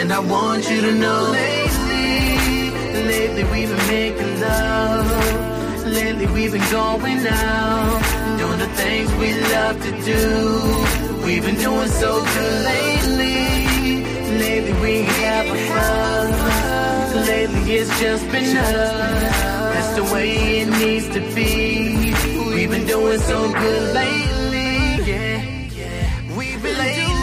And I want you to know, lately we've been making love. Lately we've been going out, doing the things we love to do. We've been doing so good lately. Lately we ain't having fun. Lately it's just been us. That's the way it needs to be. We've been doing so good lately. Yeah, we've been doing